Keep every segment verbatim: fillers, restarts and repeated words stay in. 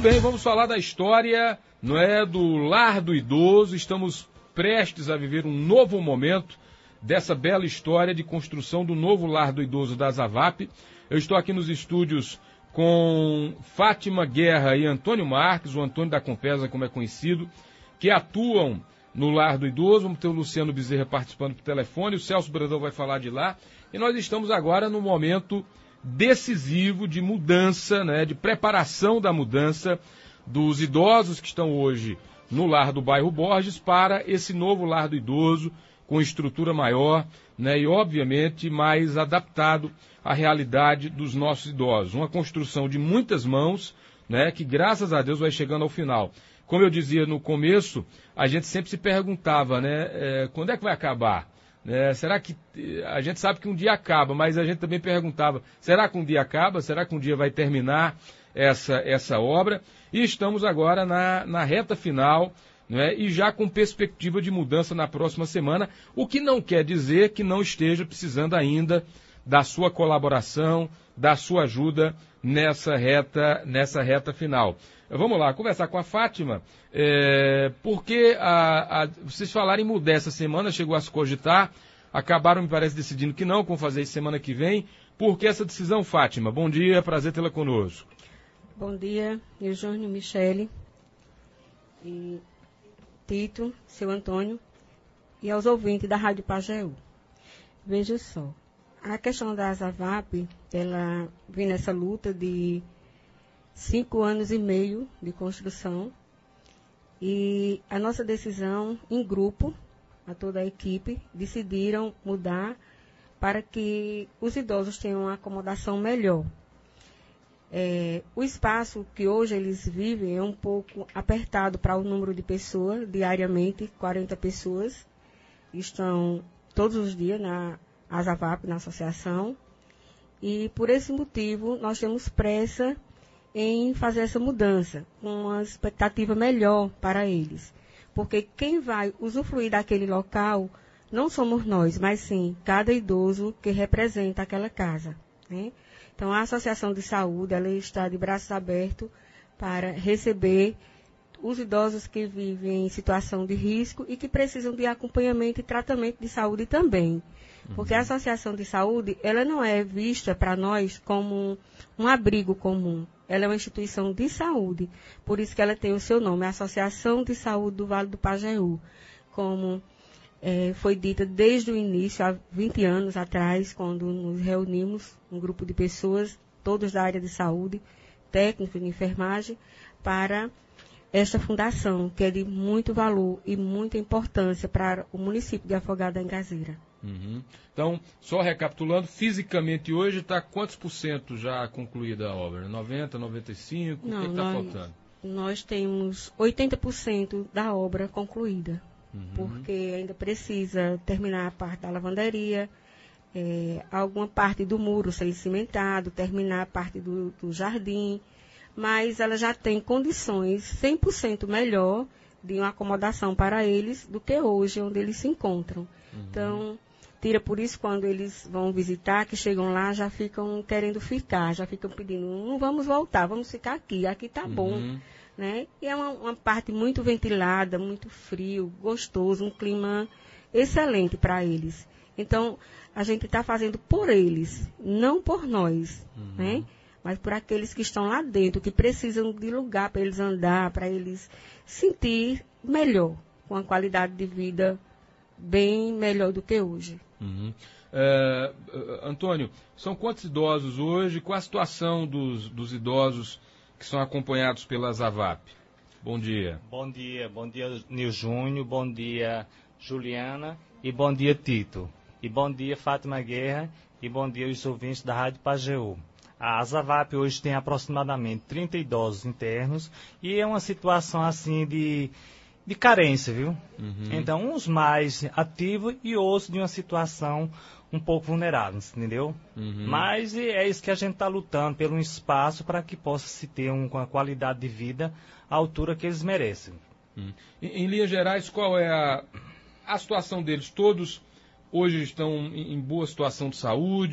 bem, vamos falar da história, não é, do Lar do Idoso. Estamos prestes a viver um novo momento dessa bela história de construção do novo Lar do Idoso da Azavap. Eu estou aqui nos estúdios com Fátima Guerra e Antônio Marques, o Antônio da Compesa, como é conhecido, que atuam no Lar do Idoso. Vamos ter o Luciano Bezerra participando por telefone, o Celso Brandão vai falar de lá. E nós estamos agora no momento decisivo de mudança, né, de preparação da mudança dos idosos que estão hoje no Lar do Bairro Borges para esse novo Lar do Idoso, com estrutura maior, né, e obviamente mais adaptado à realidade dos nossos idosos. Uma construção de muitas mãos, né, que graças a Deus vai chegando ao final. Como eu dizia no começo, a gente sempre se perguntava, né, é, quando é que vai acabar? É, será que, a gente sabe que um dia acaba, mas a gente também perguntava, será que um dia acaba? Será que um dia vai terminar essa, essa obra? E estamos agora na, na reta final, né, e já com perspectiva de mudança na próxima semana, o que não quer dizer que não esteja precisando ainda da sua colaboração, da sua ajuda nessa reta, nessa reta final. Vamos lá, conversar com a Fátima, é, porque a, a, vocês falaram em mudar essa semana, chegou a se cogitar, acabaram, me parece, decidindo que não, vão fazer isso semana que vem. Por que essa decisão, Fátima? Bom dia, prazer tê-la conosco. Bom dia, eu, Júnior, Michele, e Tito, seu Antônio, e aos ouvintes da Rádio Pajeú. Veja só, a questão da Azavap, ela vem nessa luta de cinco anos e meio de construção, e a nossa decisão em grupo, a toda a equipe, decidiram mudar para que os idosos tenham uma acomodação melhor. É, o espaço que hoje eles vivem é um pouco apertado para o número de pessoas, diariamente, quarenta pessoas estão todos os dias na Azavap, na associação, e por esse motivo nós temos pressa em fazer essa mudança, com uma expectativa melhor para eles. Porque quem vai usufruir daquele local não somos nós, mas sim cada idoso que representa aquela casa, né? Então, a Associação de Saúde, ela está de braços abertos para receber os idosos que vivem em situação de risco e que precisam de acompanhamento e tratamento de saúde também. Porque a Associação de Saúde, ela não é vista para nós como um abrigo comum. Ela é uma instituição de saúde, por isso que ela tem o seu nome, a Associação de Saúde do Vale do Pajeú. Como é, foi dita desde o início, há vinte anos atrás, quando nos reunimos, um grupo de pessoas, todos da área de saúde, técnicos de enfermagem, para esta fundação, que é de muito valor e muita importância para o município de Afogado da Engazeira. Uhum. Então, só recapitulando, fisicamente hoje está quantos por cento já concluída a obra? noventa, noventa e cinco? Não, o que está nós, faltando? Nós temos oitenta por cento da obra concluída, uhum. porque ainda precisa terminar a parte da lavanderia, é, alguma parte do muro ser cimentado, terminar a parte do, do jardim, mas ela já tem condições cem por cento melhor de uma acomodação para eles do que hoje, onde eles se encontram. Uhum. Então, tira por isso quando eles vão visitar, que chegam lá, já ficam querendo ficar, já ficam pedindo, não vamos voltar, vamos ficar aqui, aqui tá uhum. bom. Né? E é uma, uma parte muito ventilada, muito frio, gostoso, um clima excelente para eles. Então, a gente está fazendo por eles, não por nós, uhum. né? Mas por aqueles que estão lá dentro, que precisam de lugar para eles andar, para eles sentir melhor, com a qualidade de vida bem melhor do que hoje. Uhum. É, Antônio, são quantos idosos hoje? Qual a situação dos, dos idosos que são acompanhados pela Azavap? Bom dia. Bom dia, bom dia Nil Júnior, bom dia Juliana e bom dia Tito. E bom dia Fátima Guerra e bom dia os ouvintes da Rádio Pajeú. A Azavap hoje tem aproximadamente trinta idosos internos e é uma situação assim de, de carência, viu? Uhum. Então, uns mais ativos e outros de uma situação um pouco vulnerável, entendeu? Uhum. Mas é isso que a gente está lutando, pelo um espaço para que possa se ter um, uma qualidade de vida à altura que eles merecem. Uhum. Em, em linhas gerais, qual é a, a situação deles? Todos hoje estão em, em boa situação de saúde?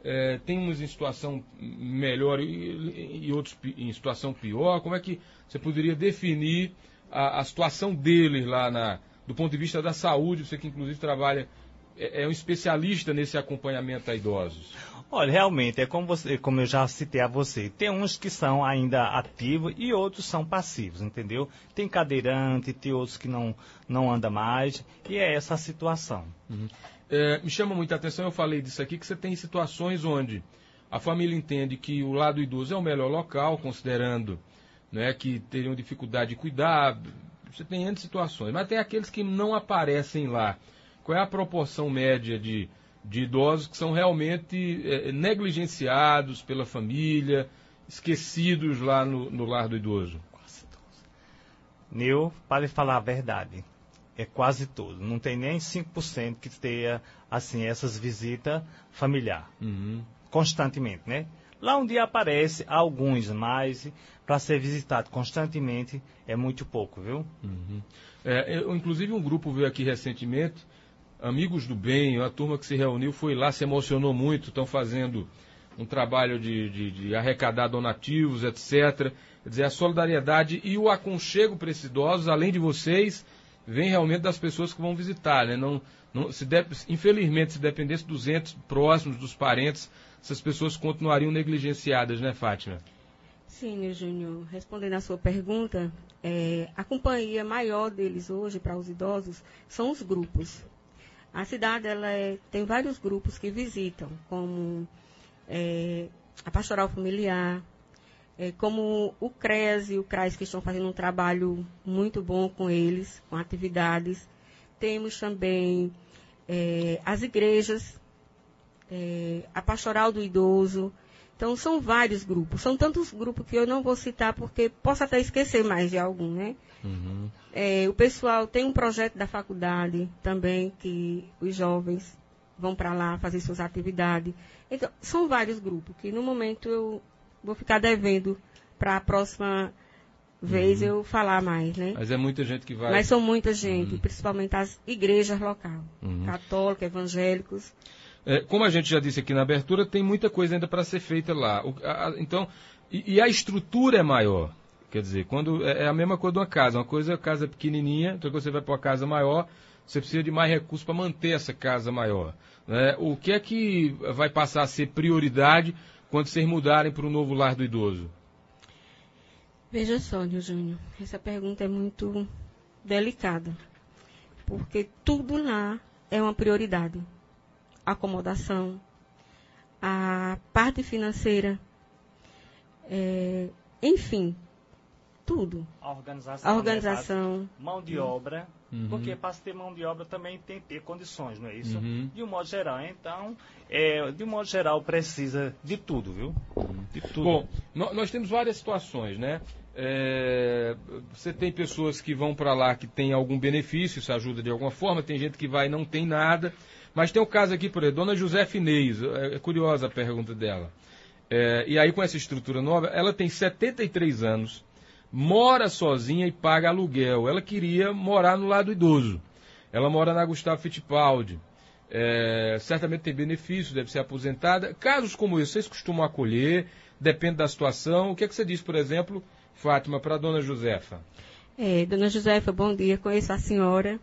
É, tem uns em situação melhor e, e outros em situação pior. Como é que você poderia definir a, a situação deles lá na, do ponto de vista da saúde? Você que inclusive trabalha, é, é um especialista nesse acompanhamento a idosos. Olha, realmente, é como, você, como eu já citei a você, tem uns que são ainda ativos e outros são passivos, entendeu? Tem cadeirante, tem outros que não, não andam mais, e é essa a situação. Uhum. É, me chama muita atenção, eu falei disso aqui, que você tem situações onde a família entende que o lar do idoso é o melhor local, considerando, né, que teriam dificuldade de cuidar. Você tem N situações, mas tem aqueles que não aparecem lá. Qual é a proporção média de, de idosos que são realmente é, negligenciados pela família, esquecidos lá no, no lar do idoso? Quase todos. Nil, para lhe falar a verdade, é quase todo. Não tem nem cinco por cento que tenha, assim, essas visitas familiares. Uhum. Constantemente, né? Lá um dia aparece alguns, mas para ser visitado constantemente é muito pouco, viu? Uhum. É, eu, inclusive um grupo veio aqui recentemente, Amigos do Bem, a turma que se reuniu foi lá, se emocionou muito, estão fazendo um trabalho de, de, de arrecadar donativos, etcétera. Quer dizer, a solidariedade e o aconchego para esses idosos, além de vocês, vem realmente das pessoas que vão visitar, né? Não, não, se de, infelizmente, se dependesse dos entes próximos, dos parentes, essas pessoas continuariam negligenciadas, né, Fátima? Sim, Nil Júnior. Respondendo à sua pergunta, é, a companhia maior deles hoje para os idosos são os grupos. A cidade ela é, tem vários grupos que visitam, como é, a Pastoral Familiar, É, como o CREAS e o CRAS, que estão fazendo um trabalho muito bom com eles, com atividades. Temos também é, as igrejas, é, a Pastoral do Idoso. Então, são vários grupos. São tantos grupos que eu não vou citar, porque posso até esquecer mais de algum, né? Uhum. É, o pessoal tem um projeto da faculdade também, que os jovens vão para lá fazer suas atividades. Então, são vários grupos, que no momento eu vou ficar devendo para a próxima vez uhum. eu falar mais, né? Mas é muita gente que vai... Mas são muita gente, uhum. principalmente as igrejas locais, uhum. católicos, evangélicos. É, como a gente já disse aqui na abertura, tem muita coisa ainda para ser feita lá. O, a, então, e, e a estrutura é maior. Quer dizer, quando é, é a mesma coisa de uma casa. Uma coisa é a casa pequenininha, então quando você vai para uma casa maior, você precisa de mais recursos para manter essa casa maior. Né? O que é que vai passar a ser prioridade quando vocês mudarem para o novo lar do idoso? Veja só, Nil Júnior, essa pergunta é muito delicada, porque tudo lá é uma prioridade. A acomodação, a parte financeira, é, enfim, tudo. A organização. A organização. Né? Mão de obra. Uhum. Porque para ter mão de obra também tem que ter condições, não é isso? Uhum. De um modo geral. Então, é, de um modo geral, precisa de tudo, viu? Uhum. De tudo. Bom, no, nós temos várias situações, né? É, você tem pessoas que vão para lá que tem algum benefício, isso ajuda de alguma forma, tem gente que vai e não tem nada. Mas tem um caso aqui, por exemplo, Dona Josefa Inês, é, é curiosa a pergunta dela. É, e aí, com essa estrutura nova, ela tem setenta e três anos, mora sozinha e paga aluguel. Ela queria morar no lado idoso. Ela mora na Gustavo Fittipaldi. É, certamente tem benefício, deve ser aposentada. Casos como esse, vocês costumam acolher? Depende da situação. O que é que você diz, por exemplo, Fátima, para a Dona Josefa? É, Dona Josefa, bom dia. Conheço a senhora.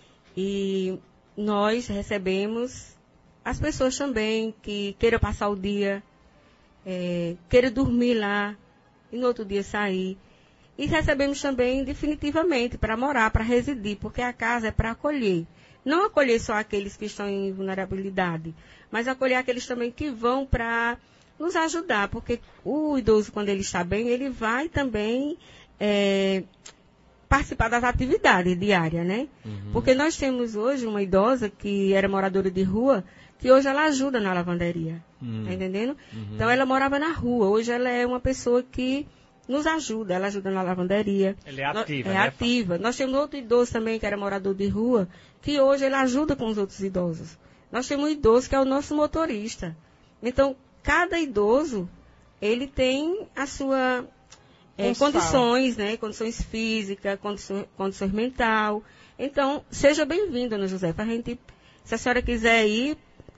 E nós recebemos as pessoas também que queiram passar o dia, é, queiram dormir lá e no outro dia sair. E recebemos também definitivamente para morar, para residir, porque a casa é para acolher. Não acolher só aqueles que estão em vulnerabilidade, mas acolher aqueles também que vão para nos ajudar, porque o idoso, quando ele está bem, ele vai também é, participar das atividades diárias, né? Uhum. Porque nós temos hoje uma idosa que era moradora de rua, que hoje ela ajuda na lavanderia, uhum. tá entendendo? Uhum. Então ela morava na rua, hoje ela é uma pessoa que nos ajuda, ela ajuda na lavanderia. Ele é ativa, É né? ativa. Nós temos outro idoso também, que era morador de rua, que hoje ele ajuda com os outros idosos. Nós temos um idoso que é o nosso motorista. Então, cada idoso, ele tem a sua é, condições, né? Condições físicas, condições, condições mental. Então, seja bem-vinda, Ana Josefa. A gente, se a senhora quiser ir,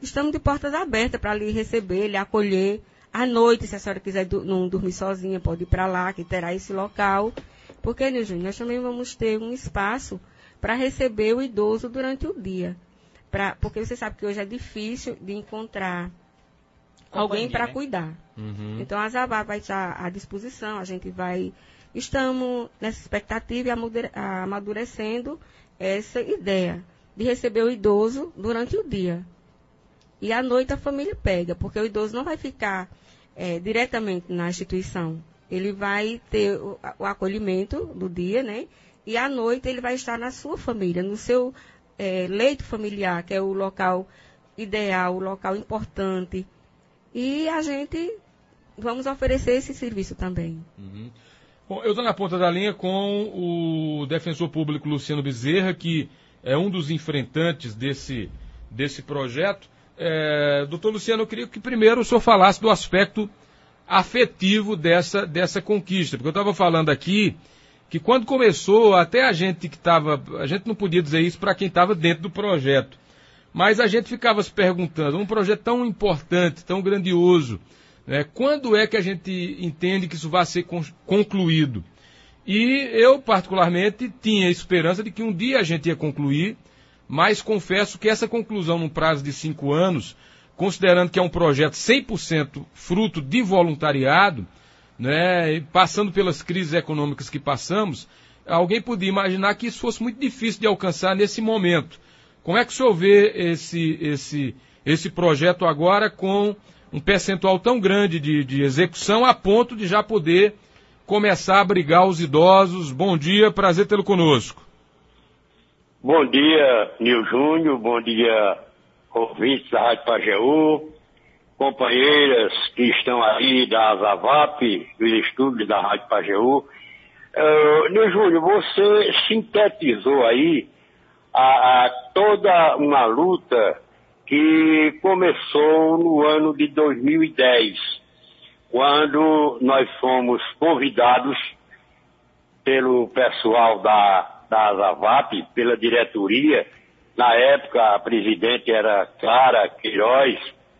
estamos de portas abertas para lhe receber, lhe acolher. À noite, se a senhora quiser do, não dormir sozinha, pode ir para lá, que terá esse local. Porque, Nil Júnior, nós também vamos ter um espaço para receber o idoso durante o dia. Pra, porque você sabe que hoje é difícil de encontrar Companhia, alguém para né? cuidar. Uhum. Então, a Zavap vai estar à disposição, a gente vai... Estamos nessa expectativa e amadurecendo essa ideia de receber o idoso durante o dia. E à noite a família pega, porque o idoso não vai ficar é, diretamente na instituição. Ele vai ter o, o acolhimento do dia, né? E à noite ele vai estar na sua família, no seu é, leito familiar, que é o local ideal, o local importante. E a gente vamos oferecer esse serviço também. Uhum. Bom, eu estou na ponta da linha com o defensor público Luciano Bezerra, que é um dos enfrentantes desse, desse projeto. É, doutor Luciano, eu queria que primeiro o senhor falasse do aspecto afetivo dessa, dessa conquista, porque eu estava falando aqui que quando começou, até a gente que estava, a gente não podia dizer isso para quem estava dentro do projeto, mas a gente ficava se perguntando, um projeto tão importante, tão grandioso, né, quando é que a gente entende que isso vai ser concluído? E eu, particularmente, tinha esperança de que um dia a gente ia concluir, mas confesso que essa conclusão num prazo de cinco anos, considerando que é um projeto cem por cento fruto de voluntariado, né, e passando pelas crises econômicas que passamos, alguém podia imaginar que isso fosse muito difícil de alcançar nesse momento. Como é que o senhor vê esse, esse, esse projeto agora com um percentual tão grande de, de execução a ponto de já poder começar a abrigar os idosos? Bom dia, prazer tê-lo conosco. Bom dia, Nil Júnior, bom dia, ouvintes da Rádio Pajeú, companheiras que estão aí da Zavap, dos estúdios da Rádio Pajeú. Uh, Nil Júnior, você sintetizou aí a, a toda uma luta que começou no ano de dois mil e dez, quando nós fomos convidados pelo pessoal da, da Zavap, pela diretoria. Na época a presidente era Clara Queiroz,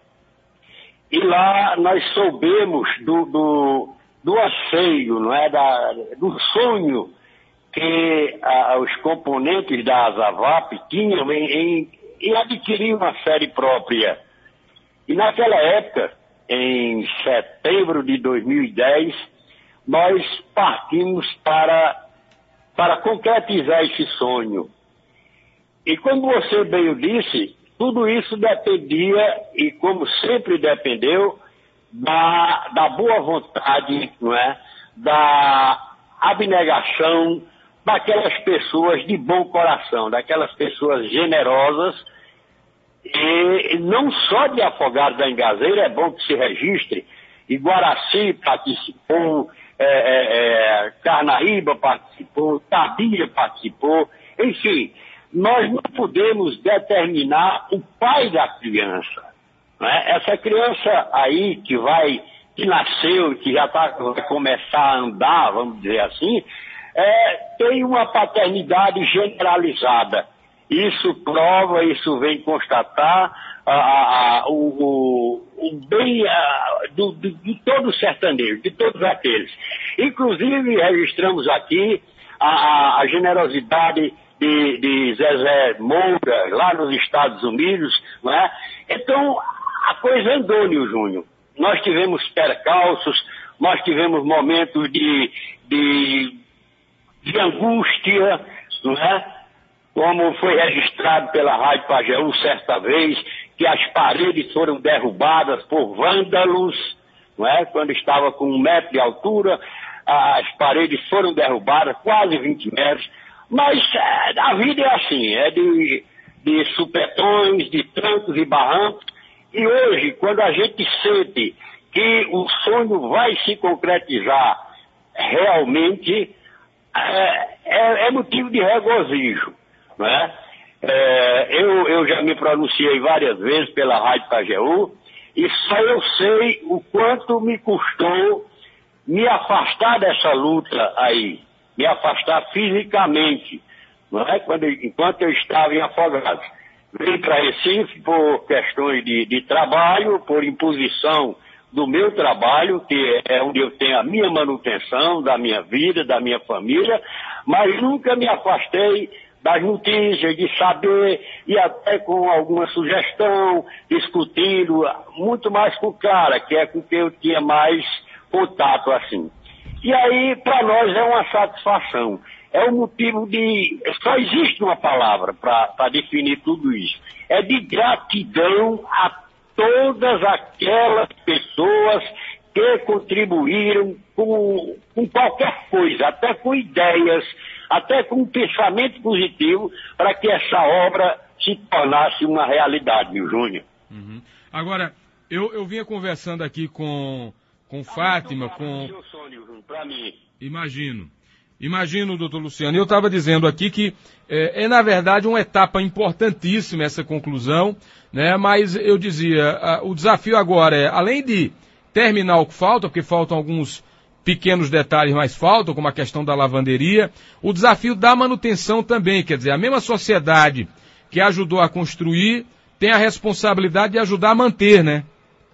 e lá nós soubemos do, do, do anseio, não é? da, do sonho que a, os componentes da Zavap tinham em, em e adquirir uma série própria. E naquela época, em setembro de dois mil e dez, nós partimos para, para concretizar esse sonho. E como você bem o disse, tudo isso dependia, e como sempre dependeu, da, da boa vontade, não é? Da abnegação daquelas pessoas de bom coração, daquelas pessoas generosas. E não só de Afogados da Engazeira, é bom que se registre, Iguaraci participou, é, é, é, Carnaíba participou, Tabia participou, enfim, nós não podemos determinar o pai da criança, né? Essa criança aí que vai, que nasceu, que já tá, vai começar a andar, vamos dizer assim, é, tem uma paternidade generalizada. Isso prova, isso vem constatar a, a, a, o, o, o bem a, do, do, de todo o sertanejo, de todos aqueles. Inclusive, registramos aqui a, a generosidade de, de Zezé Moura, lá nos Estados Unidos, não é? Então, a coisa andou, Nil Júnior. Nós tivemos percalços, nós tivemos momentos de, de, de angústia, não é? Como foi registrado pela Rádio Pajeú certa vez, que as paredes foram derrubadas por vândalos, não é? Quando estava com um metro de altura, as paredes foram derrubadas, quase vinte metros. Mas é, a vida é assim, é de, de supetões, de trancos e barrancos. E hoje, quando a gente sente que o sonho vai se concretizar realmente, é, é, é motivo de regozijo. Não é? É, eu, eu já me pronunciei várias vezes pela Rádio Pajeú e só eu sei o quanto me custou me afastar dessa luta aí, me afastar fisicamente, não é? Quando, enquanto eu estava em Afogados. Vim para Recife por questões de, de trabalho, por imposição do meu trabalho, que é onde eu tenho a minha manutenção da minha vida, da minha família, mas nunca me afastei das notícias, de saber, e até com alguma sugestão, discutindo, muito mais com o cara, que é com quem eu tinha mais contato assim. E aí, para nós, é uma satisfação. É um motivo de... Só existe uma palavra para definir tudo isso. É de gratidão a todas aquelas pessoas que contribuíram com, com qualquer coisa, até com ideias, até com um pensamento positivo, para que essa obra se tornasse uma realidade, meu Júnior. Uhum. Agora, eu, eu vinha conversando aqui com, com Fátima, com... Para mim. Imagino. Imagino, doutor Luciano. Eu estava dizendo aqui que é, é, na verdade, uma etapa importantíssima essa conclusão, né? Mas eu dizia, a, o desafio agora é, além de terminar o que falta, porque faltam alguns pequenos detalhes, mas faltam, como a questão da lavanderia, o desafio da manutenção também, quer dizer, a mesma sociedade que ajudou a construir tem a responsabilidade de ajudar a manter, né?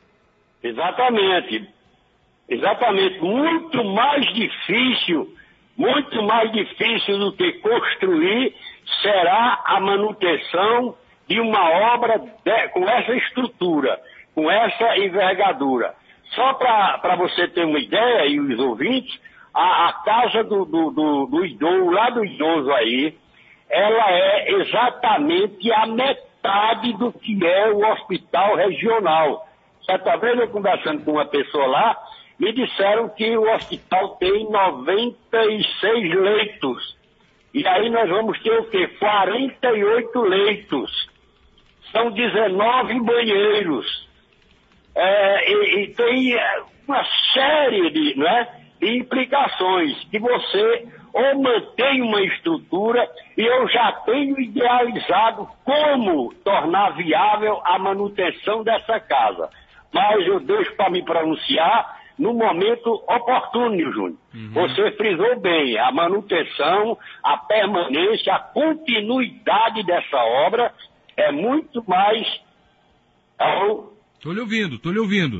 Exatamente. Exatamente. Muito mais difícil... Muito mais difícil do que construir será a manutenção de uma obra de, com essa estrutura, com essa envergadura. Só para você ter uma ideia, e os ouvintes, a, a casa do, do, do, do idoso, lá do idoso aí, ela é exatamente a metade do que é o hospital regional. Certa vez eu conversando com uma pessoa lá, me disseram que o hospital tem noventa e seis leitos. E aí nós vamos ter o quê? quarenta e oito leitos. São dezenove banheiros. É, e, e tem uma série de, não é, de implicações que você ou mantém uma estrutura, e eu já tenho idealizado como tornar viável a manutenção dessa casa. Mas eu deixo para me pronunciar no momento oportuno, Júnior. Uhum. Você frisou bem, a manutenção, a permanência, a continuidade dessa obra é muito mais... Estou lhe ouvindo, estou lhe ouvindo.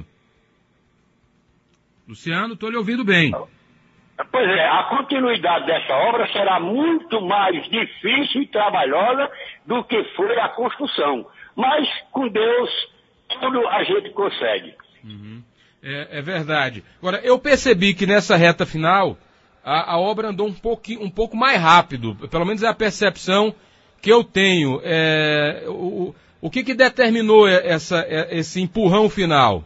Luciano, estou lhe ouvindo bem. Pois é, a continuidade dessa obra será muito mais difícil e trabalhosa do que foi a construção. Mas, com Deus, tudo a gente consegue. Uhum. É, é verdade. Agora, eu percebi que nessa reta final, a, a obra andou um, pouquinho, um pouco mais rápido. Pelo menos é a percepção que eu tenho. É, o, o que que determinou essa, esse empurrão final?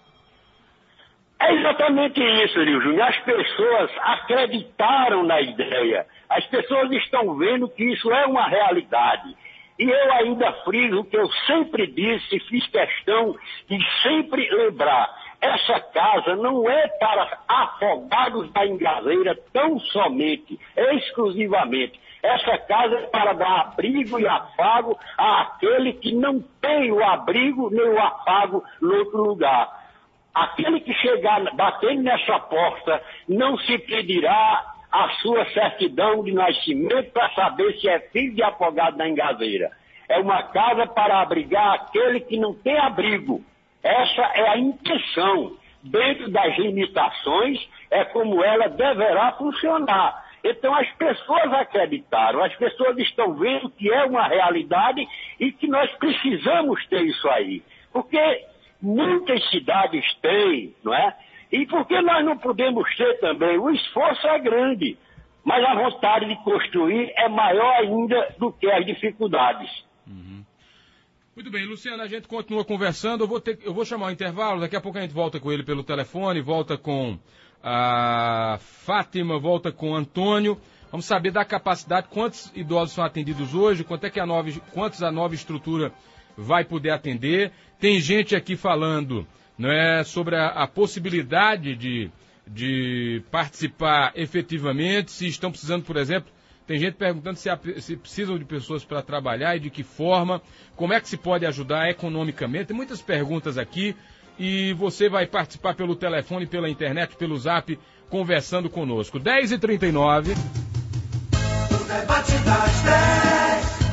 É exatamente isso, Lio Júnior. As pessoas acreditaram na ideia. As pessoas estão vendo que isso é uma realidade. E eu ainda friso o que eu sempre disse, fiz questão de sempre lembrar. Essa casa não é para afogados da Engazeira tão somente, exclusivamente. Essa casa é para dar abrigo e afago àquele que não tem o abrigo nem o afago no outro lugar. Aquele que chegar batendo nessa porta não se pedirá a sua certidão de nascimento para saber se é filho de afogado da Engazeira. É uma casa para abrigar aquele que não tem abrigo. Essa é a intenção. Dentro das limitações, é como ela deverá funcionar. Então as pessoas acreditaram, as pessoas estão vendo que é uma realidade e que nós precisamos ter isso aí. Porque muitas cidades têm, não é? E por que nós não podemos ter também? O esforço é grande, mas a vontade de construir é maior ainda do que as dificuldades. Uhum. Muito bem, Luciano, a gente continua conversando. Eu vou, ter, eu vou chamar o intervalo, daqui a pouco a gente volta com ele pelo telefone, volta com a Fátima, volta com o Antônio. Vamos saber da capacidade, quantos idosos são atendidos hoje, quanto é que a nova, quantos a nova estrutura vai poder atender. Tem gente aqui falando, não é, sobre a, a possibilidade de, de participar efetivamente, se estão precisando, por exemplo, tem gente perguntando se, se precisam de pessoas para trabalhar e de que forma, como é que se pode ajudar economicamente. Tem muitas perguntas aqui e você vai participar pelo telefone, pela internet, pelo zap, conversando conosco. dez e trinta e nove. O debate das dez.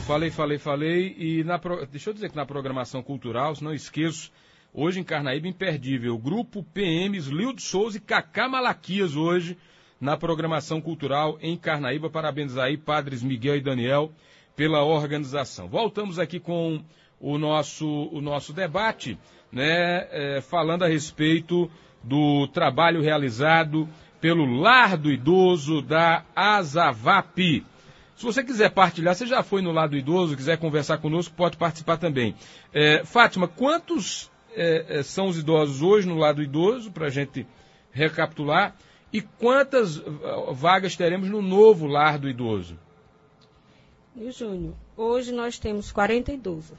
falei, falei, falei, e na pro... deixa eu dizer que na programação cultural, se não esqueço, hoje em Carnaíba, imperdível, Grupo P Ms, Lildo Souza e Cacá Malaquias hoje na programação cultural em Carnaíba. Parabéns aí, padres Miguel e Daniel, pela organização. Voltamos aqui com o nosso, o nosso debate, né, é, falando a respeito do trabalho realizado pelo Lar do Idoso da Azavap. Se você quiser partilhar, você já foi no Lar do Idoso, quiser conversar conosco, pode participar também. É, Fátima, quantos é, são os idosos hoje no Lar do Idoso, para a gente recapitular, e quantas vagas teremos no novo Lar do Idoso? E Júnior, hoje nós temos quarenta idosos.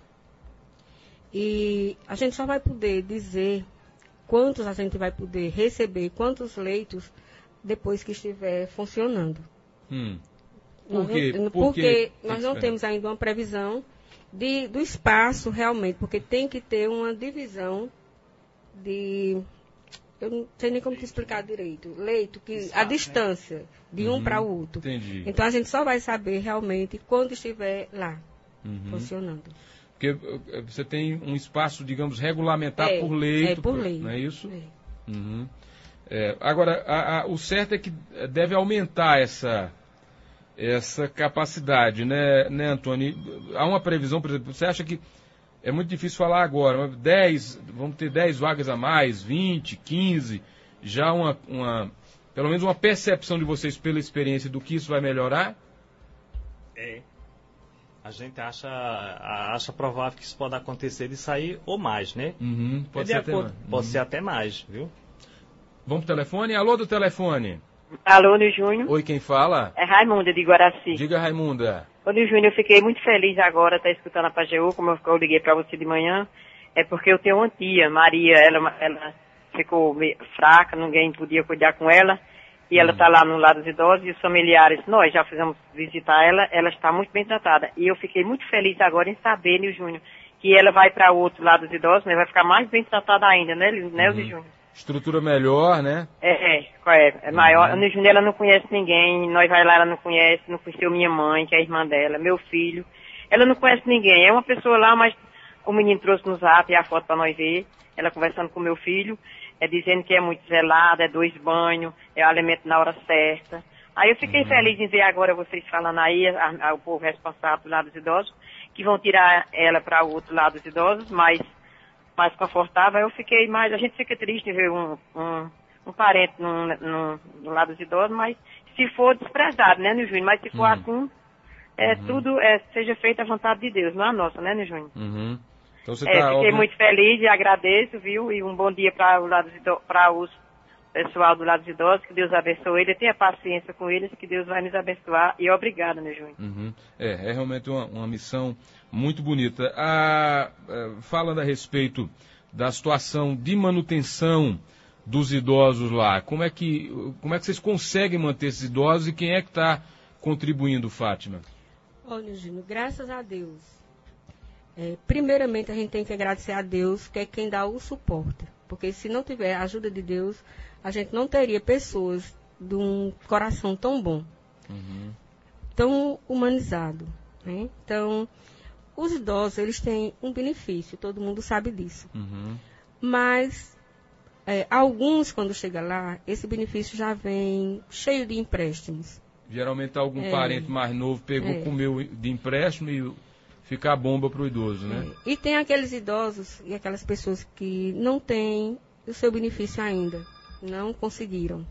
E a gente só vai poder dizer quantos a gente vai poder receber, quantos leitos, depois que estiver funcionando. Hum. Por quê? Porque, porque nós não temos ainda uma previsão de, do espaço realmente, porque tem que ter uma divisão de... Eu não sei nem como te explicar direito. Leito, que espaço, a distância, né? De um uhum, para o outro. Entendi. Então a gente só vai saber realmente quando estiver lá, uhum, funcionando. Porque você tem um espaço, digamos, regulamentar é, por leito. É, por lei. Não é isso? É. Uhum. É, agora, a, a, o certo é que deve aumentar essa, essa capacidade, né, né, Antônio? Há uma previsão, por exemplo, você acha que é muito difícil falar agora, mas dez, vamos ter dez vagas a mais, vinte, quinze, já uma, uma, pelo menos uma percepção de vocês pela experiência do que isso vai melhorar? É. A gente acha, acha provável que isso pode acontecer de sair ou mais, né? Uhum, pode é ser até mais. Pode uhum. ser até mais, viu? Vamos pro telefone? Alô do telefone. Alô, Nil Júnior. Oi, quem fala? É Raimunda, de Guaraci. Diga, Raimunda. Ô, Nil Júnior, eu fiquei muito feliz agora, estar tá escutando a Pajeú, como eu, eu liguei para você de manhã. É porque eu tenho uma tia, Maria, ela, ela ficou meio fraca, ninguém podia cuidar com ela. E ela está lá no lado dos idosos e os familiares, nós já fizemos visitar ela, ela está muito bem tratada. E eu fiquei muito feliz agora em saber, Nil Júnior, que ela vai para o outro lado dos idosos, mas vai ficar mais bem tratada ainda, né, né, Nil Júnior? Estrutura melhor, né? É, é, é, é maior. Uhum. A Nil Júnior, ela não conhece ninguém, nós vai lá, ela não conhece, não conheceu minha mãe, que é a irmã dela, meu filho. Ela não conhece ninguém, é uma pessoa lá, mas o menino trouxe no zap a foto para nós ver, ela conversando com meu filho. É dizendo que é muito zelada, é dois banhos, é alimento na hora certa. Aí eu fiquei uhum. feliz em ver agora vocês falando aí, a, a, o povo responsável do lado dos idosos, que vão tirar ela para o outro lado dos idosos, mais, mais confortável. Eu fiquei mais, a gente fica triste em ver um, um, um parente no, no, no lado dos idosos, mas se for desprezado, né, Nil Júnior? Mas se for uhum. assim, é, uhum. tudo é, seja feito à vontade de Deus, não a nossa, né, Nil Júnior? Uhum. Então você é, tá, fiquei ó, muito feliz e agradeço, viu? E um bom dia para o pessoal do lado dos idosos, que Deus abençoe ele, tenha paciência com eles, que Deus vai nos abençoar. E obrigada, meu Júnior. Uhum. É, é realmente uma, uma missão muito bonita. Ah, falando a respeito da situação de manutenção dos idosos lá, como é que, como é que vocês conseguem manter esses idosos e quem é que está contribuindo, Fátima? Olha, Júnior, graças a Deus. É, primeiramente, a gente tem que agradecer a Deus, que é quem dá o suporte. Porque se não tiver a ajuda de Deus, a gente não teria pessoas de um coração tão bom, uhum. tão humanizado. Né? Então, os idosos, eles têm um benefício, todo mundo sabe disso. Uhum. Mas, é, alguns, quando chega lá, esse benefício já vem cheio de empréstimos. Geralmente, algum é, parente mais novo pegou, é. comeu de empréstimo e... ficar bomba para o idoso, né? É. E tem aqueles idosos e aquelas pessoas que não têm o seu benefício ainda, não conseguiram.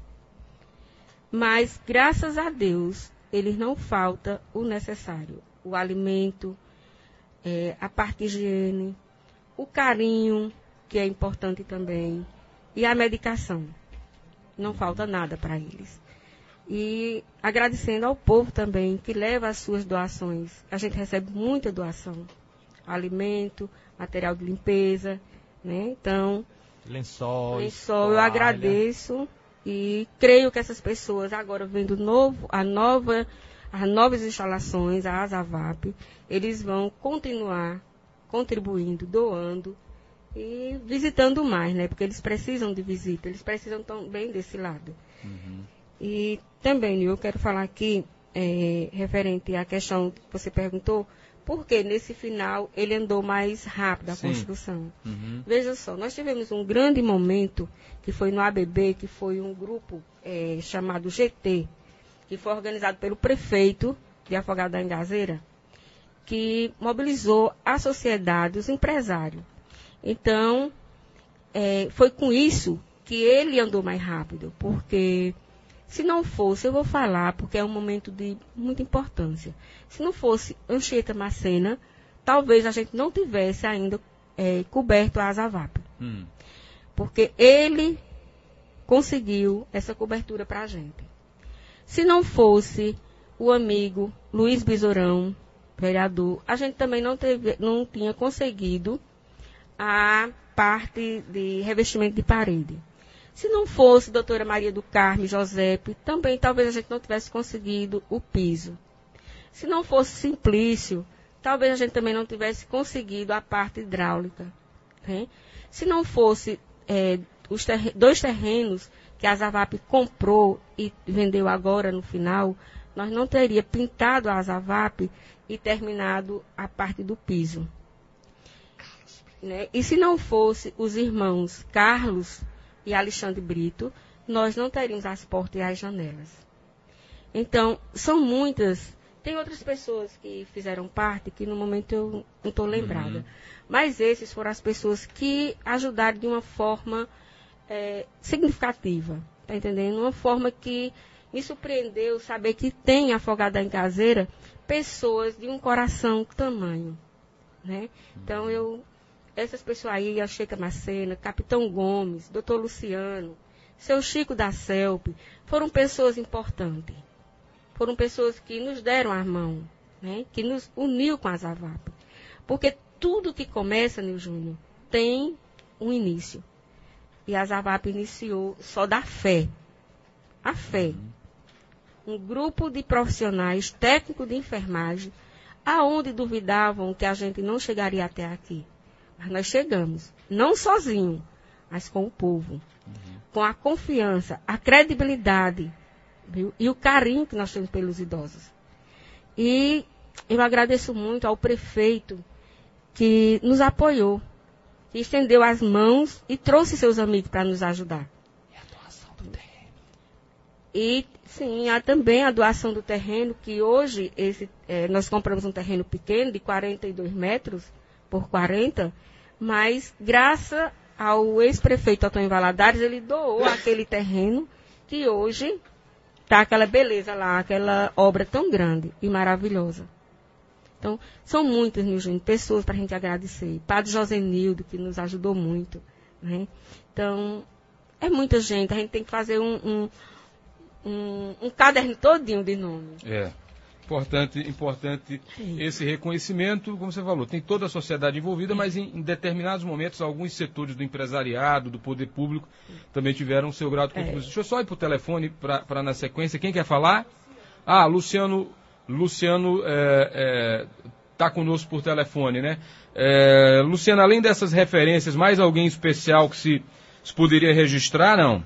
Mas, graças a Deus, eles não falta o necessário. O alimento, é, a parte de higiene, o carinho, que é importante também, e a medicação. Não falta nada para eles. E agradecendo ao povo também, que leva as suas doações. A gente recebe muita doação. Alimento, material de limpeza, né? Então, lençóis, lençol, eu agradeço e creio que essas pessoas, agora vendo novo, a nova, as novas instalações, a Azavap, eles vão continuar contribuindo, doando e visitando mais, né? Porque eles precisam de visita, eles precisam também desse lado. Uhum. E também, eu quero falar aqui, é, referente à questão que você perguntou, porque nesse final ele andou mais rápido a Sim. construção. Uhum. Veja só, nós tivemos um grande momento, que foi no A B B, que foi um grupo é, chamado G T, que foi organizado pelo prefeito de Afogados da Engazeira, que mobilizou a sociedade, os empresários. Então, é, foi com isso que ele andou mais rápido, porque se não fosse, eu vou falar, porque é um momento de muita importância, se não fosse Anchieta Macena, talvez a gente não tivesse ainda é, coberto a Azavap. Hum. Porque ele conseguiu essa cobertura para a gente. Se não fosse o amigo Luiz Besourão, vereador, a gente também não, teve, não tinha conseguido a parte de revestimento de parede. Se não fosse a doutora Maria do Carmo Josepe, também talvez a gente não tivesse conseguido o piso. Se não fosse Simplício, talvez a gente também não tivesse conseguido a parte hidráulica. Né? Se não fosse é, os ter- dois terrenos que a Azavap comprou e vendeu agora no final, nós não teria pintado a Azavap e terminado a parte do piso. Né? E se não fosse os irmãos Carlos e Alexandre Brito, nós não teríamos as portas e as janelas. Então, são muitas. Tem outras pessoas que fizeram parte, que no momento eu não estou lembrada. Uhum. Mas esses foram as pessoas que ajudaram de uma forma é, significativa. Está entendendo? Uma forma que me surpreendeu saber que tem Afogados da Engazeira pessoas de um coração tamanho. Né? Então, eu... Essas pessoas aí, a Checa Macena, Capitão Gomes, doutor Luciano, seu Chico da Celpe, foram pessoas importantes. Foram pessoas que nos deram a mão, né? Que nos uniu com a Azavap. Porque tudo que começa, Nil Júnior, tem um início. E a Azavap iniciou só da fé. A fé. Um grupo de profissionais, técnicos de enfermagem, aonde duvidavam que a gente não chegaria até aqui. Mas nós chegamos, não sozinho, mas com o povo, uhum. com a confiança, a credibilidade, viu? E o carinho que nós temos pelos idosos. E eu agradeço muito ao prefeito que nos apoiou, que estendeu as mãos e trouxe seus amigos para nos ajudar. E a doação do terreno. E, sim, há também a doação do terreno, que hoje esse, é, nós compramos um terreno pequeno, de quarenta e dois metros por quarenta, mas graças ao ex-prefeito Antônio Valadares, ele doou aquele terreno que hoje está aquela beleza lá, aquela obra tão grande e maravilhosa. Então, são muitas, Nil Júnior, pessoas para a gente agradecer. Padre Josenildo, que nos ajudou muito. Né? Então, é muita gente, a gente tem que fazer um, um, um, um caderno todinho de nomes. É. Importante, importante esse reconhecimento, como você falou, tem toda a sociedade envolvida, mas em, em determinados momentos, alguns setores do empresariado, do poder público, também tiveram o seu grau de contribuição. É. Deixa eu só ir para o telefone, para na sequência, quem quer falar? Ah, Luciano, Luciano está é, é, conosco por telefone, né? É, Luciano, além dessas referências, mais alguém especial que se, se poderia registrar, não?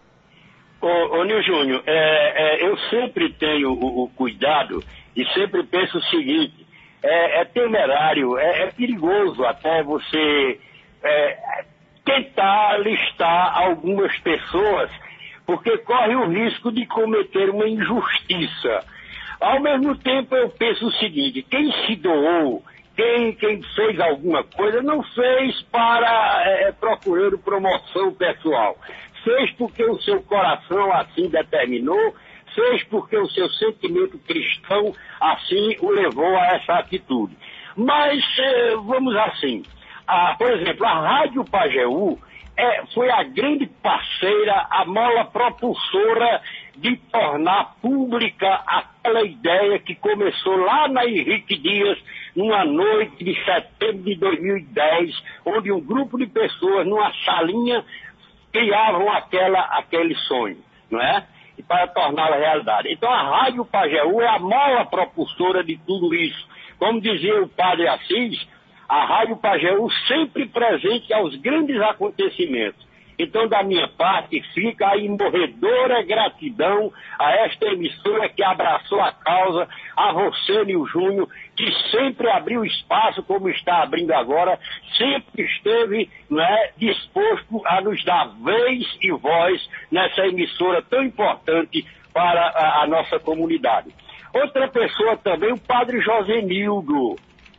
Ô, ô Nil Júnior, é, é, eu sempre tenho o, o cuidado e sempre penso o seguinte, é, é temerário, é, é perigoso até você é, tentar listar algumas pessoas, porque corre o risco de cometer uma injustiça. Ao mesmo tempo eu penso o seguinte, quem se doou, quem, quem fez alguma coisa, não fez para é, procurando promoção pessoal. Fez porque o seu coração assim determinou, fez porque o seu sentimento cristão assim o levou a essa atitude. Mas, eh, vamos assim, a, por exemplo, a Rádio Pajeú é, foi a grande parceira, a mola propulsora de tornar pública aquela ideia que começou lá na Henrique Dias, numa noite de setembro de dois mil e dez, onde um grupo de pessoas, numa salinha, criavam aquela, aquele sonho, não é? E para torná-la realidade. Então a Rádio Pajeú é a mola propulsora de tudo isso. Como dizia o padre Assis, a Rádio Pajeú sempre presente aos grandes acontecimentos. Então, da minha parte, fica a imorredora gratidão a esta emissora que abraçou a causa, a você, Nil Júnior, que sempre abriu espaço, como está abrindo agora, sempre esteve, né, disposto a nos dar vez e voz nessa emissora tão importante para a, a nossa comunidade. Outra pessoa também, o padre Josenildo,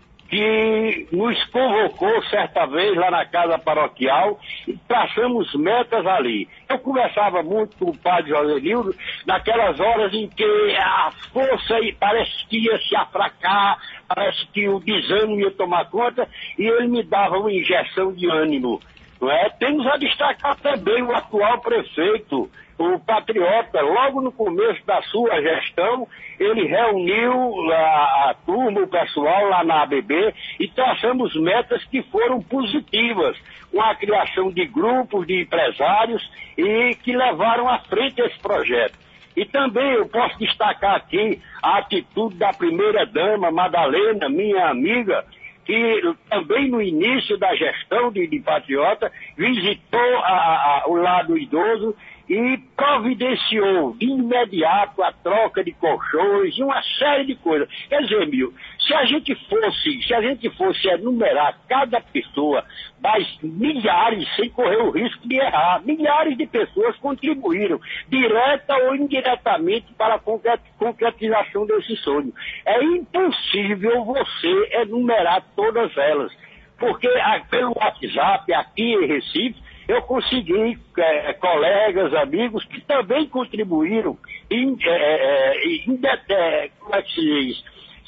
que nos convocou certa vez lá na casa paroquial e traçamos metas ali. Eu conversava muito com o padre Josenildo naquelas horas em que a força parece que ia se afracar, parece que o desânimo ia tomar conta, e ele me dava uma injeção de ânimo. Não é? Temos a destacar também o atual prefeito, o Patriota. Logo no começo da sua gestão, ele reuniu a, a turma, o pessoal lá na A B B, e traçamos metas que foram positivas, com a criação de grupos de empresários e que levaram à frente esse projeto. E também eu posso destacar aqui a atitude da primeira-dama, Madalena, minha amiga, que também no início da gestão de, de Patriota visitou a, a, o lado idoso e providenciou de imediato a troca de colchões e uma série de coisas. Quer dizer, Mil, se a gente fosse, se a gente fosse enumerar cada pessoa, mas milhares, sem correr o risco de errar, milhares de pessoas contribuíram, direta ou indiretamente, para a concretização desse sonho. É impossível você enumerar todas elas, porque a, pelo WhatsApp, aqui em Recife, eu consegui é, colegas, amigos que também contribuíram em, é, em, é, como é que se diz?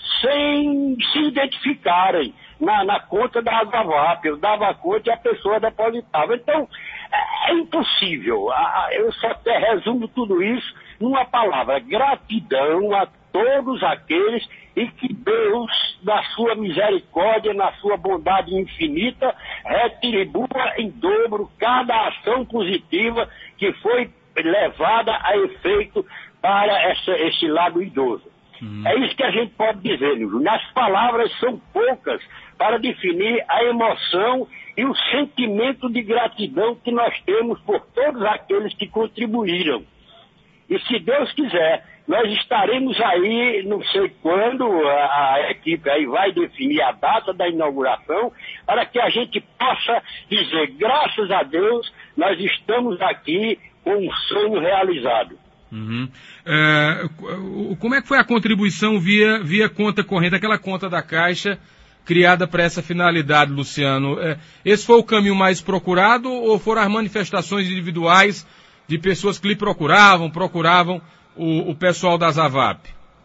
Sem se identificarem na, na conta da ASAVAP. Eu dava conta e a pessoa depositava. Então, é, é impossível. Eu só até resumo tudo isso numa palavra: gratidão a todos aqueles, e que Deus, na sua misericórdia, na sua bondade infinita, retribua em dobro cada ação positiva que foi levada a efeito para essa, esse lado idoso. Hum. É isso que a gente pode dizer, Nil. As palavras são poucas para definir a emoção e o sentimento de gratidão que nós temos por todos aqueles que contribuíram. E se Deus quiser, nós estaremos aí, não sei quando, a, a equipe aí vai definir a data da inauguração, para que a gente possa dizer, graças a Deus, nós estamos aqui com um sonho realizado. Uhum. É, como é que foi a contribuição via, via conta corrente, aquela conta da Caixa criada para essa finalidade, Luciano? É, esse foi o caminho mais procurado, ou foram as manifestações individuais de pessoas que lhe procuravam, procuravam o, o pessoal da ASAVAP?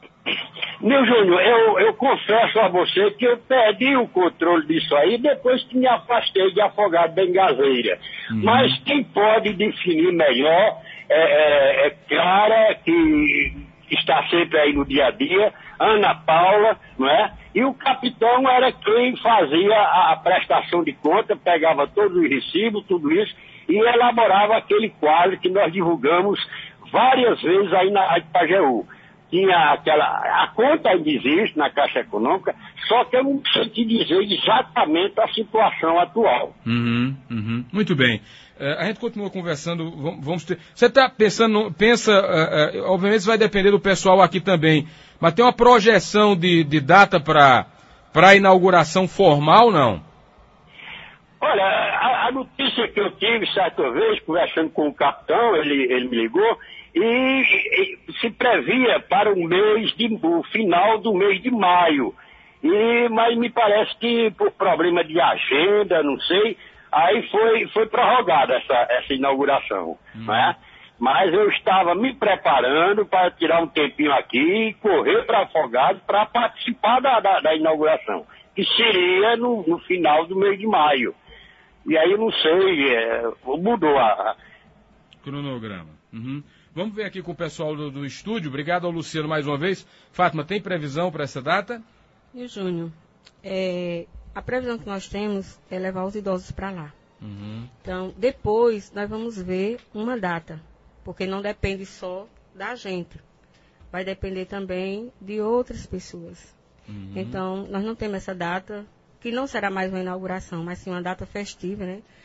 Meu Júnior, eu, eu confesso a você que eu perdi o controle disso aí depois que me afastei de Afogado da Engazeira. Uhum. Mas quem pode definir melhor é, é, é Clara, que está sempre aí no dia a dia, Ana Paula, não é? E o capitão era quem fazia a, a prestação de conta, pegava todos os recibos, tudo isso, e elaborava aquele quadro que nós divulgamos várias vezes aí na Rádio Pajeú. Tinha aquela, a conta ainda existe na Caixa Econômica, só que eu não sei te dizer exatamente a situação atual. Uhum, uhum. Muito bem. Uh, a gente continua conversando, vamos, vamos ter... Você está pensando, pensa, uh, uh, obviamente isso vai depender do pessoal aqui também, mas tem uma projeção de, de data para a inauguração formal, não? Olha, a, a notícia que eu tive certa vez, conversando com o capitão, ele, ele me ligou, e, e se previa para o mês de, o final do mês de maio. E, mas me parece que por problema de agenda, não sei, aí foi, foi prorrogada essa, essa inauguração, hum. né? Mas eu estava me preparando para tirar um tempinho aqui e correr para Afogados para participar da, da, da inauguração, que seria no, no final do mês de maio. E aí, não sei, é, mudou a... Cronograma. Uhum. Vamos ver aqui com o pessoal do, do estúdio. Obrigado ao Luciano mais uma vez. Fátima, tem previsão para essa data? E o Júnior, é, a previsão que nós temos é levar os idosos para lá. Uhum. Então, depois nós vamos ver uma data, porque não depende só da gente. Vai depender também de outras pessoas. Uhum. Então, nós não temos essa data, que não será mais uma inauguração, mas sim uma data festiva, né?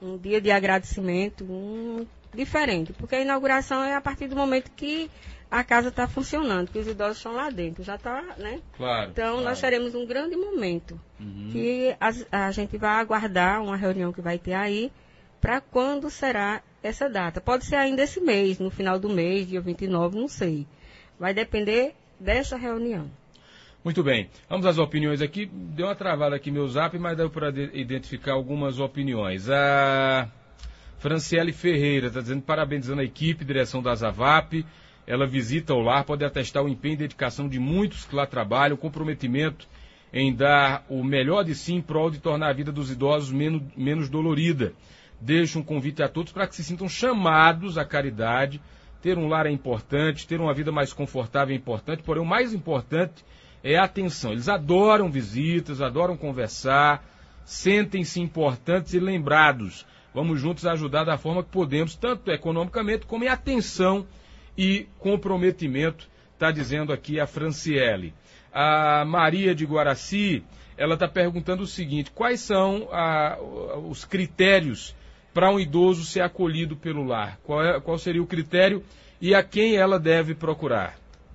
um dia de agradecimento, um diferente, porque a inauguração é a partir do momento que a casa está funcionando, que os idosos estão lá dentro, já está, né? Claro. Então, claro. nós teremos um grande momento, Uhum. que a, a gente vai aguardar uma reunião que vai ter aí, para quando será essa data. Pode ser ainda esse mês, no final do mês, dia vinte e nove, não sei. Vai depender dessa reunião. Muito bem. Vamos às opiniões aqui. Deu uma travada aqui meu zap, mas deu para identificar algumas opiniões. A Franciele Ferreira está dizendo, parabenizando a equipe, direção da Azavap. Ela visita o lar, pode atestar o empenho e dedicação de muitos que lá trabalham, o comprometimento em dar o melhor de si em prol de tornar a vida dos idosos menos, menos dolorida. Deixo um convite a todos para que se sintam chamados à caridade. Ter um lar é importante, ter uma vida mais confortável é importante, porém o mais importante é a atenção. Eles adoram visitas, adoram conversar, sentem-se importantes e lembrados. Vamos juntos ajudar da forma que podemos, tanto economicamente como em atenção e comprometimento, está dizendo aqui a Franciele. A Maria de Guaraci, ela está perguntando o seguinte, quais são a, os critérios para um idoso ser acolhido pelo lar? Qual, é, qual seria o critério e a quem ela deve procurar?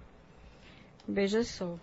Veja só,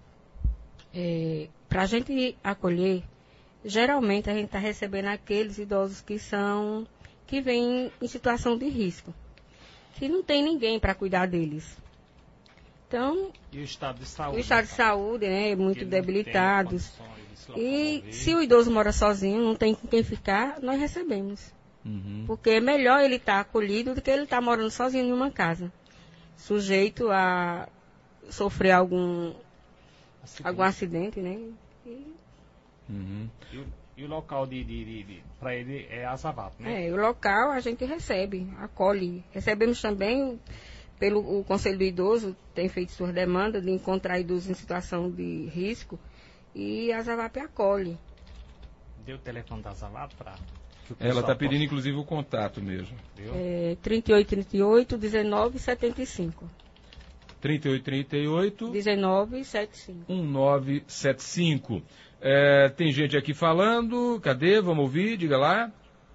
é, para a gente acolher, geralmente a gente está recebendo aqueles idosos que são, que vêm em situação de risco, que não tem ninguém para cuidar deles. Então, e o estado de saúde? O estado de saúde, né, muito debilitados. E se o idoso mora sozinho, não tem com quem ficar, nós recebemos. Uhum. Porque é melhor ele estar tá acolhido do que ele estar tá morando sozinho em uma casa, sujeito a sofrer algum acidente, algum acidente, né? E, uhum. e, o, e o local de, de, de, de para ele é a Azavap, né? É, o local a gente recebe, acolhe. Recebemos também, pelo o Conselho do Idoso, tem feito suas demandas de encontrar idosos em situação de risco, e a Azavap acolhe. Deu o telefone da Azavap para... Ela está pedindo, inclusive, o contato mesmo. É, trinta e oito, trinta e oito, dezenove, setenta e cinco. trinta e oito, trinta e oito, dezenove, setenta e cinco. dezenove, setenta e cinco. É, tem gente aqui falando. Cadê? Vamos ouvir, diga lá.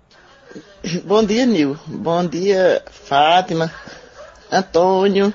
Bom dia, Nil. Bom dia, Fátima, Antônio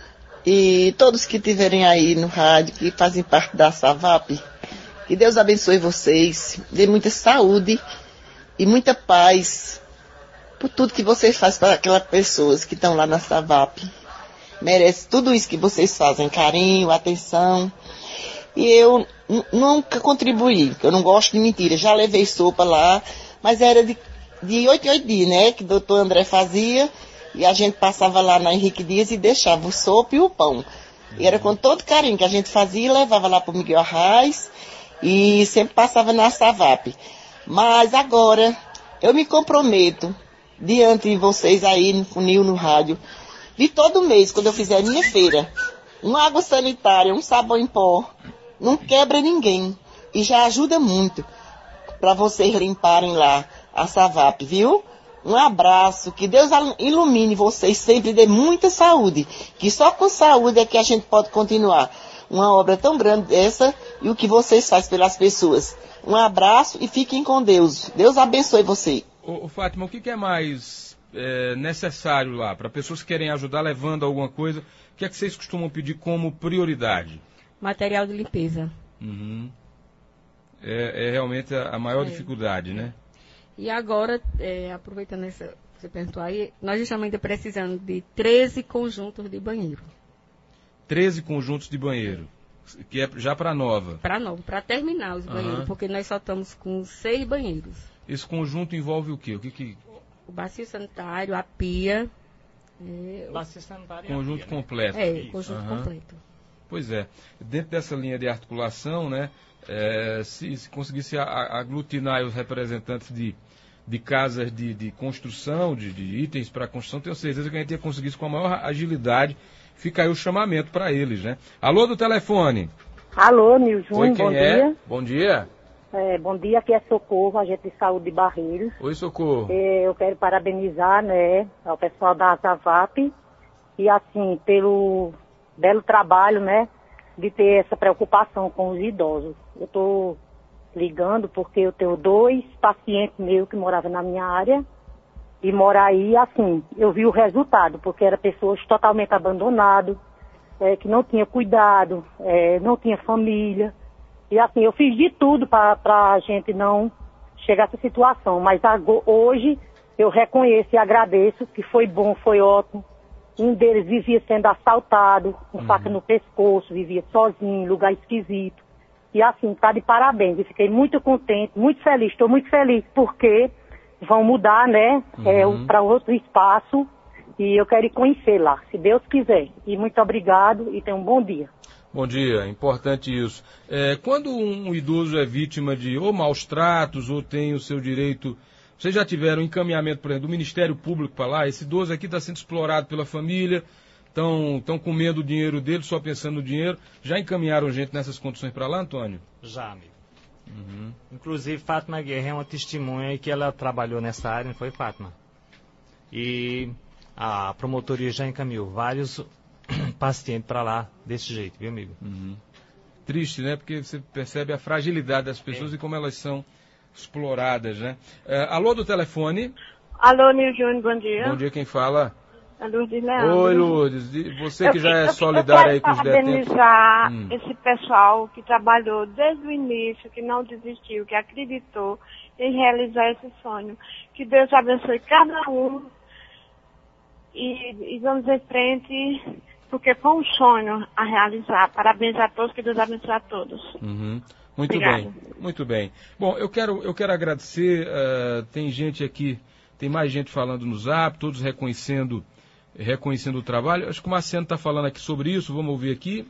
e todos que estiverem aí no rádio, que fazem parte da Azavap. Que Deus abençoe vocês, dê muita saúde e muita paz por tudo que vocês fazem para aquelas pessoas que estão lá na Azavap. Merece tudo isso que vocês fazem, carinho, atenção. E eu nunca contribuí, eu não gosto de mentira. Já levei sopa lá, mas era de, de oito em oito dias, né? Que o doutor André fazia, e a gente passava lá na Henrique Dias e deixava o sopa e o pão. E era com todo carinho que a gente fazia e levava lá para o Miguel Arraes e sempre passava na Azavap. Mas agora, eu me comprometo, diante de vocês aí no funil, no rádio, de todo mês, quando eu fizer a minha feira, uma água sanitária, um sabão em pó, não quebra ninguém. E já ajuda muito para vocês limparem lá a Azavap, viu? Um abraço, que Deus ilumine vocês sempre, dê muita saúde. Que só com saúde é que a gente pode continuar uma obra tão grande dessa e o que vocês fazem pelas pessoas. Um abraço e fiquem com Deus. Deus abençoe você. Ô, ô Fátima, o que, que é mais é, necessário lá? Para pessoas que querem ajudar levando alguma coisa, o que é que vocês costumam pedir como prioridade? Material de limpeza. Uhum. É, é realmente a, a maior é. dificuldade, né? E agora, é, aproveitando essa, você perguntou aí, nós estamos ainda precisando de treze conjuntos de banheiro. treze conjuntos de banheiro, que é já para nova. Para nova, para terminar os banheiros, uhum. Porque nós só estamos com seis banheiros. Esse conjunto envolve o quê? O que que... O bacio sanitário, a pia. É, bacio sanitário conjunto pia, completo. Né? É, conjunto uhum. completo. Pois é. Dentro dessa linha de articulação, né, é, se, se conseguisse aglutinar os representantes de, de casas de, de construção, de, de itens para construção, tenho certeza que a gente ia conseguir isso com a maior agilidade. Fica aí o chamamento para eles, né? Alô do telefone. Alô, Nilson, Oi, quem bom é? dia. Bom dia. É, bom dia, aqui é Socorro, agente de saúde de Barreiros. Oi, Socorro. É, eu quero parabenizar, né, ao pessoal da Azavap e, assim, pelo belo trabalho, né, de ter essa preocupação com os idosos. Eu estou ligando porque eu tenho dois pacientes meus que moravam na minha área e morar aí, assim, eu vi o resultado, porque eram pessoas totalmente abandonadas, é, que não tinha cuidado, é, não tinha família. E assim, eu fiz de tudo para a gente não chegar a essa situação, mas agora, hoje eu reconheço e agradeço que foi bom, foi ótimo. Um deles vivia sendo assaltado, com uhum. faca no pescoço, vivia sozinho, lugar esquisito. E assim, tá de parabéns. Eu fiquei muito contente, muito feliz. Estou muito feliz porque vão mudar, né, uhum. é, para outro espaço. E eu quero ir conhecer lá, se Deus quiser. E muito obrigado e tenha um bom dia. Bom dia, importante isso. É, quando um idoso é vítima de ou maus tratos ou tem o seu direito... Vocês já tiveram encaminhamento, por exemplo, do Ministério Público para lá? Esse idoso aqui está sendo explorado pela família, estão com medo do dinheiro dele, só pensando no dinheiro. Já encaminharam gente nessas condições para lá, Antônio? Já, amigo. Uhum. Inclusive, Fátima Guerra é uma testemunha que ela trabalhou nessa área, não foi, Fátima? E a promotoria já encaminhou vários pacientes para lá desse jeito, viu, amigo? Uhum. Triste, né? Porque você percebe a fragilidade das pessoas é. e como elas são exploradas, né? É, alô do telefone. Alô, Nil Júnior, bom dia. Bom dia, quem fala? É Lourdes Leandro. Oi, Lourdes. Você que eu, já é eu, solidária eu aí com os detentos. Eu quero parabenizar hum. esse pessoal que trabalhou desde o início, que não desistiu, que acreditou em realizar esse sonho. Que Deus abençoe cada um e, e vamos em frente, porque foi um sonho a realizar. Parabéns a todos, que Deus abençoe a todos. Uhum. Muito Obrigada. bem, muito bem. Bom, eu quero, eu quero agradecer, uh, tem gente aqui, tem mais gente falando no Zap, todos reconhecendo, reconhecendo o trabalho. Acho que o Marciano está falando aqui sobre isso, vamos ouvir aqui.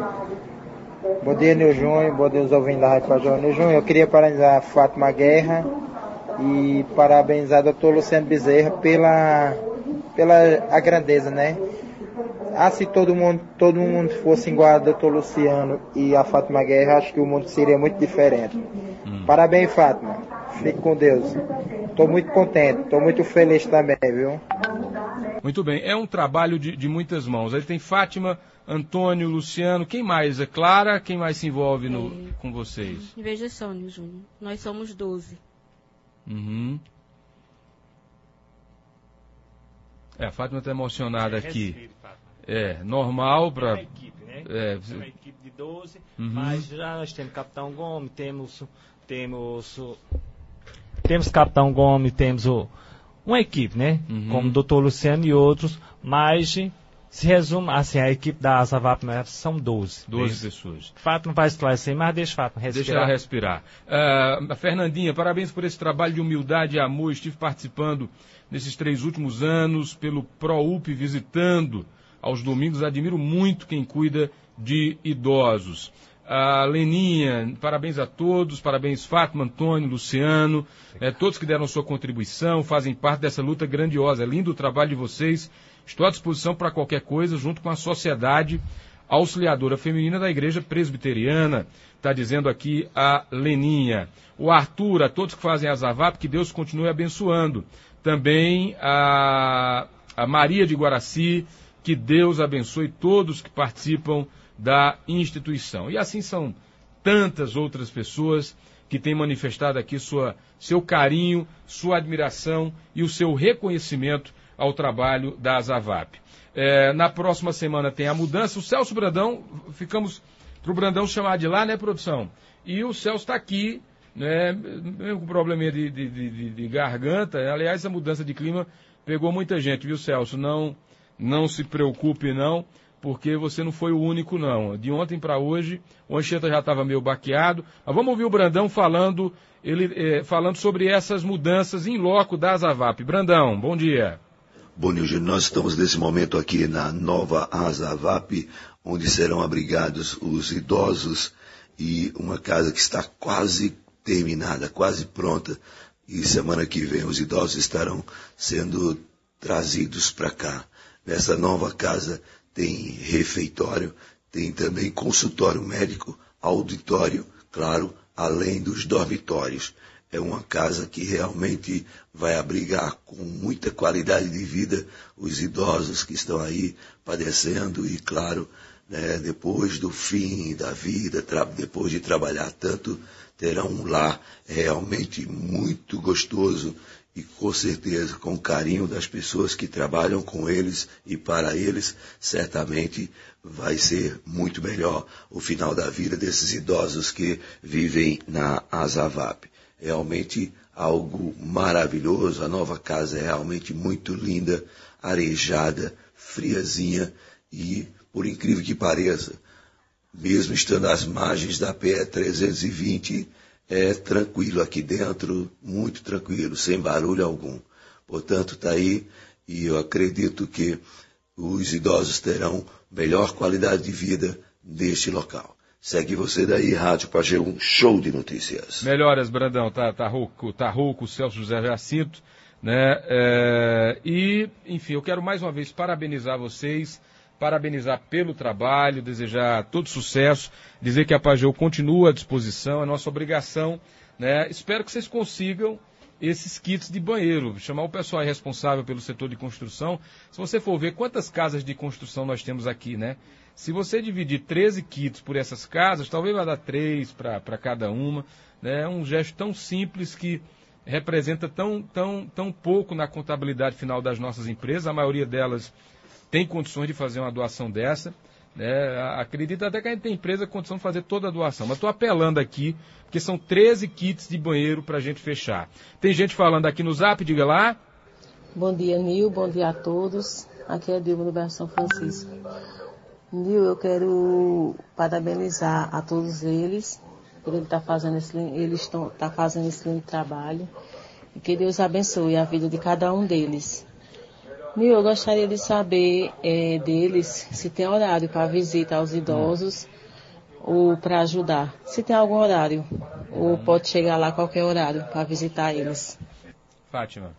Bom dia, Nil Júnior, bom dia aos ouvintes da Rádio Pajéu. Nil Júnior, eu queria parabenizar a Fátima Guerra e parabenizar o doutor Luciano Bezerra pela, pela a grandeza, né? Ah, se todo mundo, todo mundo fosse igual ao doutor Luciano e a Fátima Guerra, acho que o mundo seria muito diferente. Hum. Parabéns, Fátima. Fique com Deus. Estou muito contente, estou muito feliz também, viu? Muito bem. É um trabalho de, de muitas mãos. Aí tem Fátima, Antônio, Luciano. Quem mais? É Clara? Quem mais se envolve no, é. com vocês? Veja só, Nil Júnior. Nós somos doze. Uhum. É, a Fátima está emocionada aqui. É, normal para... É uma equipe, né? É, é uma equipe de doze, uhum. mas já nós temos Capitão Gomes, temos... Temos... Temos Capitão Gomes, temos o, uma equipe, né? Uhum. Como o doutor Luciano e outros, mas se resume, assim, a equipe da Azavap são doze. doze pessoas. Fátima vai esclarecer, mas deixa Fátima respirar. Deixa ela respirar. Uh, Fernandinha, parabéns por esse trabalho de humildade e amor. Estive participando nesses três últimos anos pelo ProUP, visitando aos domingos. Admiro muito quem cuida de idosos. A Leninha, parabéns a todos, parabéns Fátima, Antônio, Luciano, é, todos que deram sua contribuição, fazem parte dessa luta grandiosa. É lindo o trabalho de vocês. Estou à disposição para qualquer coisa, junto com a Sociedade Auxiliadora Feminina da Igreja Presbiteriana, está dizendo aqui a Leninha. O Arthur, a todos que fazem a Azavap, que Deus continue abençoando. Também a, a Maria de Guaraci, que Deus abençoe todos que participam da instituição. E assim são tantas outras pessoas que têm manifestado aqui sua, seu carinho, sua admiração e o seu reconhecimento ao trabalho da Azavap. É, na próxima semana tem a mudança. O Celso Brandão, ficamos para o Brandão chamar de lá, né, produção? E o Celso está aqui, né, mesmo com probleminha de, de, de, de garganta. Aliás, a mudança de clima pegou muita gente, viu, Celso? Não, não se preocupe, não, porque você não foi o único, não. De ontem para hoje, o Anchieta já estava meio baqueado. Mas vamos ouvir o Brandão falando, ele, eh, falando sobre essas mudanças em loco da Azavap. Brandão, bom dia. Bom dia, nós estamos nesse momento aqui na nova Azavap, onde serão abrigados os idosos e uma casa que está quase terminada, quase pronta. E semana que vem os idosos estarão sendo trazidos para cá. Nessa nova casa tem refeitório, tem também consultório médico, auditório, claro, além dos dormitórios. É uma casa que realmente vai abrigar com muita qualidade de vida os idosos que estão aí padecendo e, claro, né, depois do fim da vida, depois de trabalhar tanto, terão um lar realmente muito gostoso e com certeza com o carinho das pessoas que trabalham com eles e para eles, certamente vai ser muito melhor o final da vida desses idosos que vivem na Azavap. Realmente algo maravilhoso, a nova casa é realmente muito linda, arejada, friazinha e, por incrível que pareça, mesmo estando às margens da P E trezentos e vinte, é tranquilo aqui dentro, muito tranquilo, sem barulho algum. Portanto, está aí e eu acredito que os idosos terão melhor qualidade de vida neste local. Segue você daí, Rádio Pajeú, show de notícias. Melhoras, Brandão, tá, tá rouco, tá rouco, Celso José Jacinto, né? É, e, enfim, eu quero mais uma vez parabenizar vocês, parabenizar pelo trabalho, desejar todo sucesso, dizer que a Pajeú continua à disposição, é nossa obrigação, né? Espero que vocês consigam esses kits de banheiro, chamar o pessoal responsável pelo setor de construção. Se você for ver quantas casas de construção nós temos aqui, né? Se você dividir treze kits por essas casas, talvez vai dar três para cada uma, né? É um gesto tão simples que representa tão, tão, tão pouco na contabilidade final das nossas empresas, a maioria delas tem condições de fazer uma doação dessa, né? Acredito até que a gente tem empresa com condição de fazer toda a doação, mas estou apelando aqui, porque são treze kits de banheiro para a gente fechar. Tem gente falando aqui no Zap, diga lá. Bom dia, Nil, bom dia a todos. Aqui é Dilma do bairro São Francisco. Nil, eu quero parabenizar a todos eles por ele estar fazendo esse, eles estão tá fazendo esse lindo trabalho e que Deus abençoe a vida de cada um deles. Nil, eu gostaria de saber é, deles se tem horário para visita aos idosos ou para ajudar. Se tem algum horário, ou pode chegar lá a qualquer horário para visitar eles. Fátima.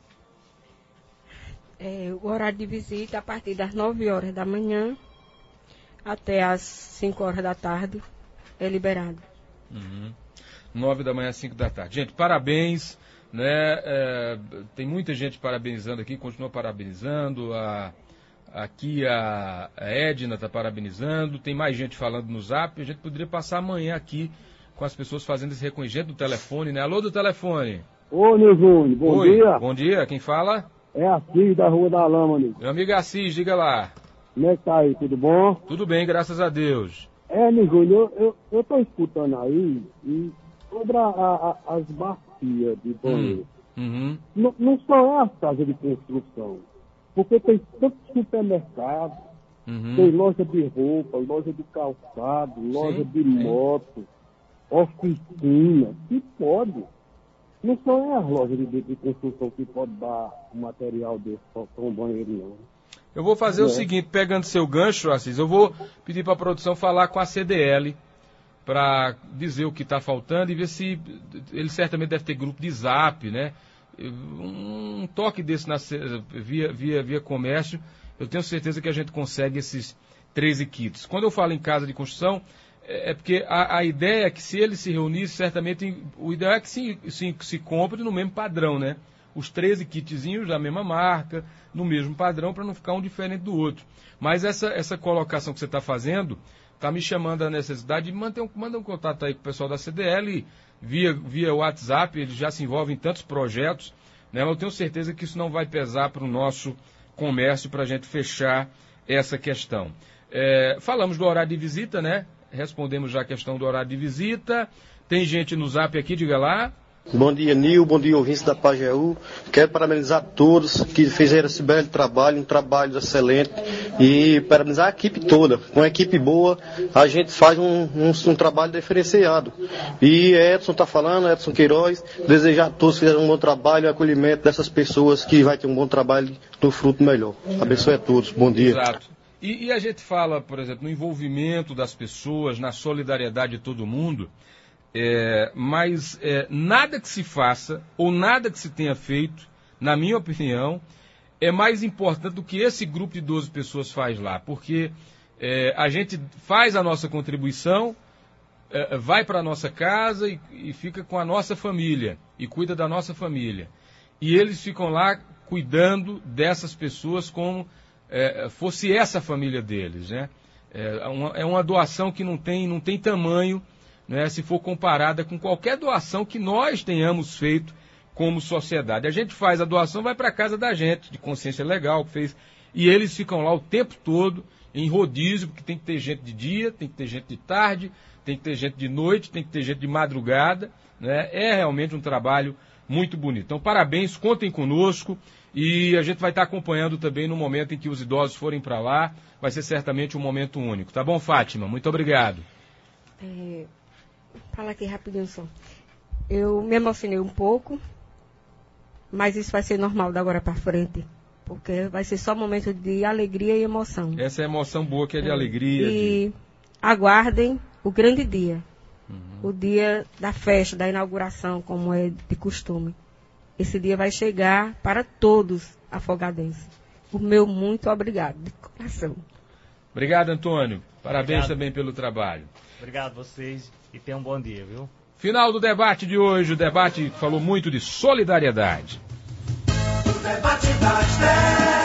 É, o horário de visita a partir das nove horas da manhã até as cinco horas da tarde é liberado. Uhum. nove da manhã às cinco da tarde. Gente, parabéns. Né? É, tem muita gente parabenizando aqui, continua parabenizando, a, aqui a, a Edna está parabenizando, tem mais gente falando no Zap, a gente poderia passar amanhã aqui com as pessoas fazendo esse reconhecimento do telefone, né? Alô do telefone. Ô, meu Júnior, bom Oi, dia. Bom dia, quem fala? É Assis da Rua da Lama, amigo. Meu amigo Assis, diga lá. Como é que tá aí, tudo bom? Tudo bem, graças a Deus. É, meu Júnior, eu, eu, eu tô escutando aí e sobre a, a, as bacias de banheiro. Hum. Uhum. Não, não só é as casas de construção, porque tem tanto supermercado, uhum. tem loja de roupa, loja de calçado, loja sim, de sim. moto, oficina, que pode. Não só é as lojas de, de construção que pode dar um material desse para um banheiro, não. Eu vou fazer é. o seguinte, pegando seu gancho, Assis, eu vou pedir para a produção falar com a C D L para dizer o que está faltando e ver se ele certamente deve ter grupo de Zap, né? Um toque desse na, via, via, via comércio, eu tenho certeza que a gente consegue esses treze kits. Quando eu falo em casa de construção, é porque a, a ideia é que se ele se reunisse, certamente o ideal é que se, se, se compre no mesmo padrão, né? Os treze kitzinhos da mesma marca, no mesmo padrão, para não ficar um diferente do outro. Mas essa, essa colocação que você está fazendo está me chamando a necessidade de manter um, mandar um contato aí com o pessoal da C D L, via, via WhatsApp, eles já se envolvem em tantos projetos, né? Eu tenho certeza que isso não vai pesar para o nosso comércio, para a gente fechar essa questão. É, falamos do horário de visita, né? Respondemos já a questão do horário de visita. Tem gente no Zap aqui, diga lá. Bom dia, Nil. Bom dia, ouvintes da Pajeú. Quero parabenizar todos que fizeram esse belo trabalho, um trabalho excelente. E parabenizar a equipe toda. Com uma equipe boa, a gente faz um, um, um trabalho diferenciado. E Edson está falando, Edson Queiroz, desejar a todos que fizeram um bom trabalho e acolhimento dessas pessoas que vai ter um bom trabalho no fruto melhor. Abençoe a todos. Bom dia. Exato. E, e a gente fala, por exemplo, no envolvimento das pessoas, na solidariedade de todo mundo. É, mas é, nada que se faça ou nada que se tenha feito, na minha opinião, é mais importante do que esse grupo de doze pessoas faz lá, porque é, a gente faz a nossa contribuição, é, vai para a nossa casa e, e fica com a nossa família e cuida da nossa família, e eles ficam lá cuidando dessas pessoas como é, fosse essa a família deles, né? É uma, é uma doação que não tem, não tem tamanho, né, se for comparada com qualquer doação que nós tenhamos feito como sociedade. A gente faz a doação, vai para a casa da gente, de consciência legal, que fez, e eles ficam lá o tempo todo em rodízio, porque tem que ter gente de dia, tem que ter gente de tarde, tem que ter gente de noite, tem que ter gente de madrugada, né? É realmente um trabalho muito bonito. Então, parabéns, contem conosco, e a gente vai estar acompanhando também no momento em que os idosos forem para lá. Vai ser certamente um momento único. Tá bom, Fátima? Muito obrigado. É, fala aqui rapidinho só. Eu me emocionei um pouco, mas isso vai ser normal da agora para frente, porque vai ser só momento de alegria e emoção. Essa é a emoção boa, que é de é. alegria. E de... aguardem o grande dia, uhum. o dia da festa, da inauguração, como é de costume. Esse dia vai chegar para todos afogadenses. O meu muito obrigado, de coração. Obrigado, Antônio. Parabéns Obrigado. também pelo trabalho. Obrigado a vocês e tenham um bom dia, viu? Final do debate de hoje. O debate falou muito de solidariedade. O debate das dez.